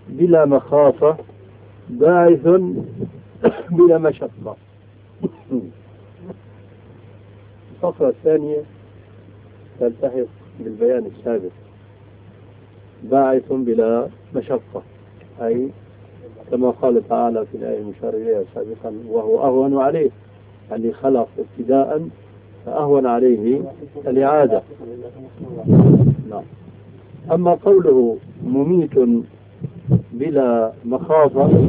بلا مخافة باعث بلا مشقة. الفقرة الثانية تلتحق بالبيان السابق، باعث بلا مشقة، أي كما قال تعالى في الآية المشار إليها سابقا: وهو أهون عليه، اللي خلق ابتداء فأهون عليه الإعادة. نعم. أما قوله مميت بلا مخافة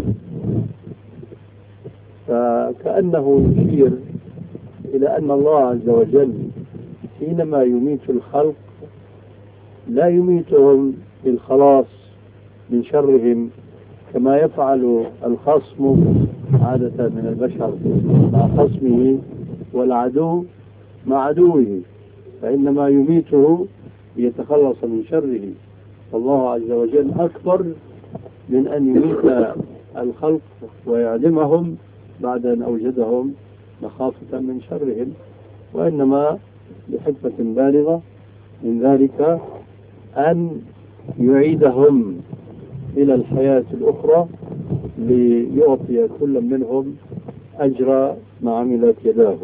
فكأنه يشير إلى أن الله عز وجل حينما يميت الخلق لا يميتهم بالخلاص من شرهم كما يفعل الخصم عادة من البشر مع خصمه والعدو مع عدوه، فإنما يميته ليتخلص من شره. الله عز وجل أكبر من أن يميت الخلق ويعدمهم بعد أن أوجدهم مخافة من شرهم، وإنما لحكمة بالغة من ذلك أن يعيدهم إلى الحياة الأخرى ليعطي كل منهم أجر ما عملت يداه.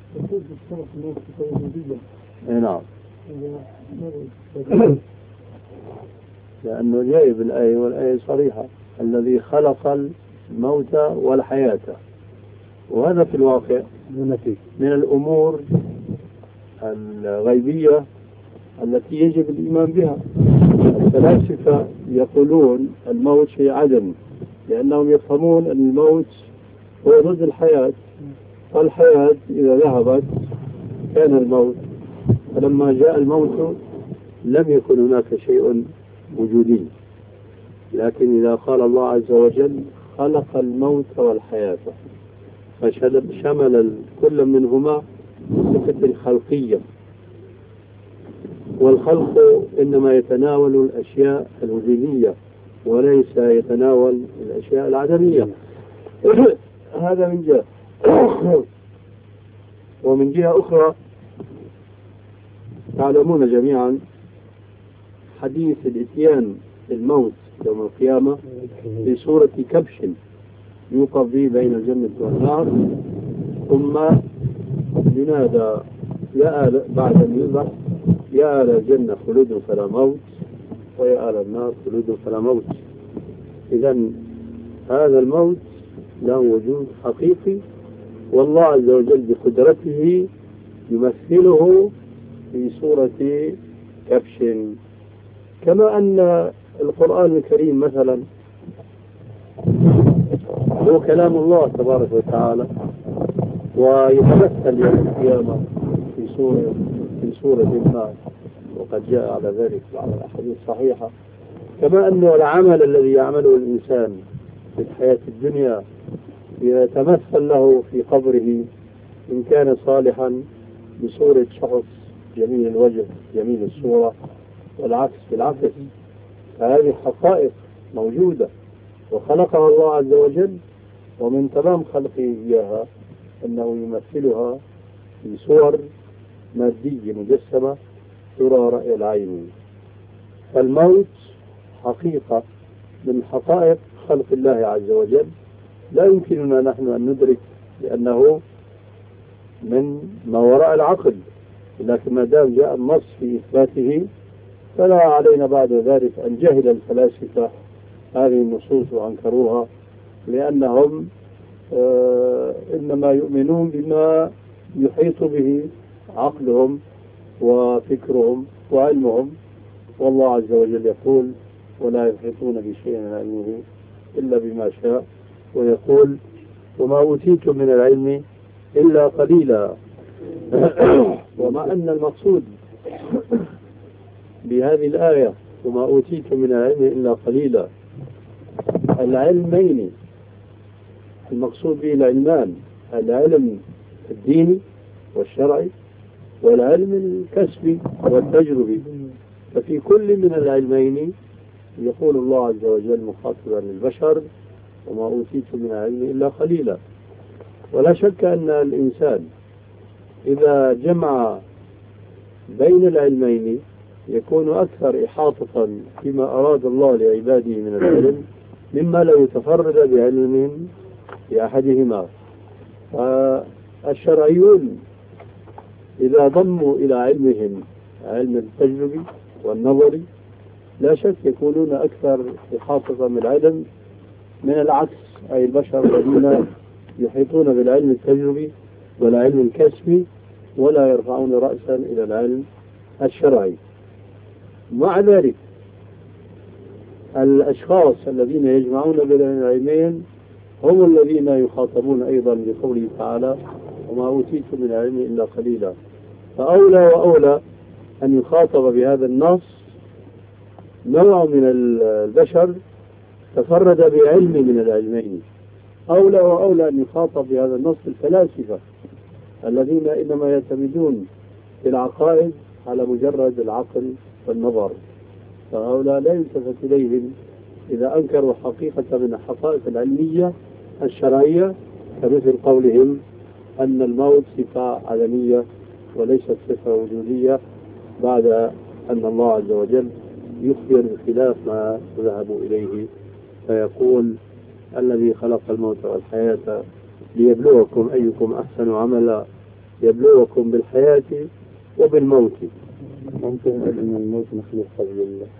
نعم. لأنه جاء بالآية، والآية صريحة: الذي خلق الموت والحياة. وهذا في الواقع من الأمور الغيبية التي يجب الإيمان بها. الفلاسفة يقولون الموت شيء عدم، لأنهم يفهمون أن الموت هو ضد الحياة، والحياة إذا ذهبت كان الموت، فلما جاء الموت لم يكن هناك شيء وجودي. لكن إذا قال الله عز وجل خلق الموت والحياة فشمل كل منهما صفة الخلقية، والخلق إنما يتناول الأشياء الوجودية وليس يتناول الأشياء العدمية. هذا من جهة. ومن جهة أخرى تعلمون جميعا حديث الإتيان الموت يوم القيامة في صورة كبش يوقف به بين الجنة والنار، ثم ينادى بعد أن يذبح: يا أهل الجنة خلود فلا موت، ويا أهل النار خلود فلا موت. إذن هذا الموت له وجود حقيقي، والله عز وجل بقدرته يمثله في صورة كبش. كما أن القرآن الكريم مثلا هو كلام الله تبارك وتعالى، ويتمثل يوم القيامة في سورة ما، وقد جاء على ذلك بعض الأحاديث الصحيحة. كما أن العمل الذي يعمله الإنسان في الحياة الدنيا يتمثل له في قبره إن كان صالحا بصورة شخص جميل الوجه جميل الصورة، والعكس بالعكس. فهذه حقائق موجودة وخلقها الله عز وجل، ومن تمام خلقه إياها أنه يمثلها في صور مادية مجسمة ترى رأي العين. فالموت حقيقة من حقائق خلق الله عز وجل لا يمكننا نحن أن ندرك، لأنه من ما وراء العقل، لكن ما دام جاء النص في إثباته فلا علينا بعد ذلك أن جهل الفلاسفة هذه النصوص وأنكروها، لأنهم إنما يؤمنون بما يحيط به عقلهم وفكرهم وعلمهم. والله عز وجل يقول: ولا يحيطون بشيء من علمه إلا بما شاء، ويقول: وما أوتيتم من العلم إلا قليلا. ومع أن المقصود بهذه الآية وما أوتيتم من العلم إلا قليلا العلمين المقصود به العلمان: العلم الديني والشرعي، والعلم الكسبي والتجربي. ففي كل من العلمين يقول الله عز وجل مخاطبا للبشر: وما أوتيتم من العلم إلا قليلا. ولا شك أن الإنسان إذا جمع بين العلمين يكون أكثر إحاطة فيما أراد الله لعباده من العلم مما لا يتفرد بعلم في أحدهما. الشرعيون إذا ضموا إلى علمهم علم التجربي والنظري لا شك يكونون أكثر إحاطة بالعلم من العكس، أي البشر الذين يحيطون بالعلم التجربي والعلم الكسبي ولا يرفعون رأسا إلى العلم الشرعي. مع ذلك الأشخاص الذين يجمعون بين العلمين هم الذين يخاطبون أيضا بقوله تعالى وما أوتيتم من العلم إلا قليلا. فأولى وأولى أن يخاطب بهذا النص نوع من البشر تفرد بعلم من العلمين. أولى وأولى أن يخاطب بهذا النص الفلاسفة الذين إنما يعتمدون في العقائد على مجرد العقل والنظر، فهؤلاء لا يلتفت إليهم إذا أنكروا حقيقة من الحقائق العلمية الشرعية، كمثل قولهم أن الموت صفة عدمية وليست صفة وجودية، بعد أن الله عز وجل يخبر بخلاف ما ذهبوا إليه، فيقول الذي خلق الموت والحياة ليبلوكم أيكم أحسن عملا، يبلوكم بالحياة وبالموت. ممكن أن الموت مخلوق قبل الله.